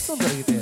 සුන්දර ගීතය.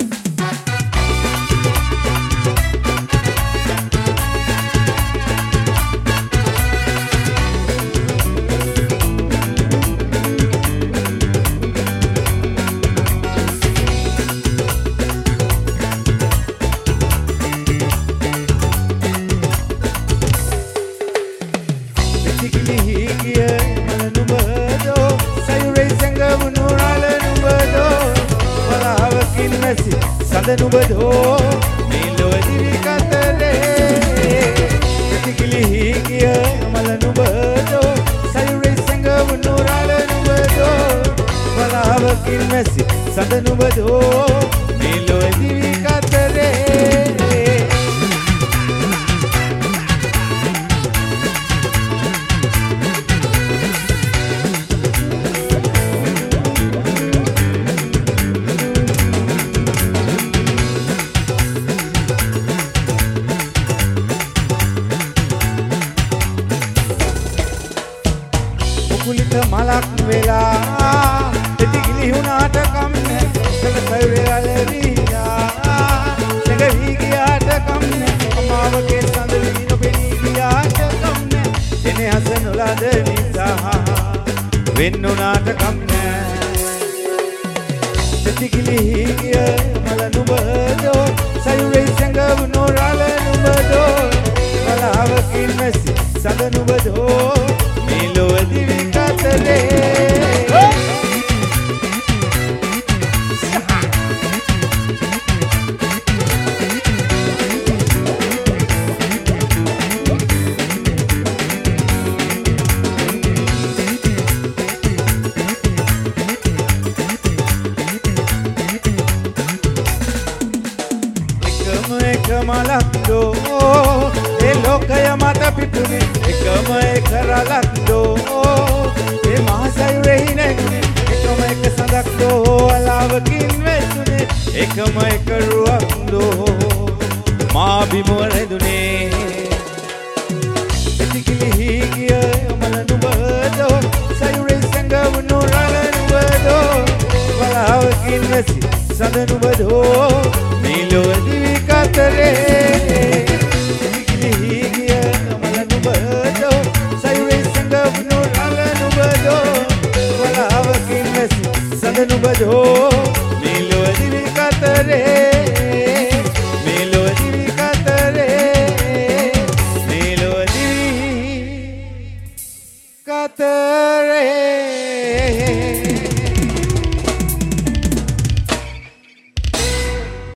සඳනුබදෝ මේලොව දිවි කතරේ ප්‍රතිකිලි ගිය මල නුබදෝ සයුරේ සංගවුණු රාල නුබදෝ බලාවකින් මැසි සඳනුබදෝ මේලොව දිවි කතරේ කුලිත මලක් වෙලා දෙතිගිලි වුණාට කම්නේ කල සයුරේ අලවියා සැඟවි ගියාට කම්නේ අමාවගේ සඳ වීන පෙනී ගියාට කම්නේ එනේ හස නොලද නිසා වෙන්නුණාට කම්නේ දෙතිගිලි ගිය මල නුබදෝ සයුරේ සැඟවුණු රාල නුබදෝ බලාවකින් මැසි සඳ නුබදෝ මේලොව දිවි මලක්දෝ ඒ ලෝකය මත පිපුනේ එකම එක රලක්දෝ ඒ මහසයුරෙහි නැගුනේ එකම එක සඳක්දෝ අලාවකින් වැසුනේ එකම එක රුවක්දෝ මා බිමුව රැඳුනේ ප්‍රතිකිලි ගිය මල නුබදෝ සයුරේ සංගවුණු රාල නුබදෝ බලාවකින් වැසි සඳ නුබදෝ මේලොව දිවි කතරේ ප්‍රතිකිලි ගිය මල නුබදෝ සයුරේ සංගවුණු රාල නුබදෝ බලාවකින් වැසි සඳ නුබදෝ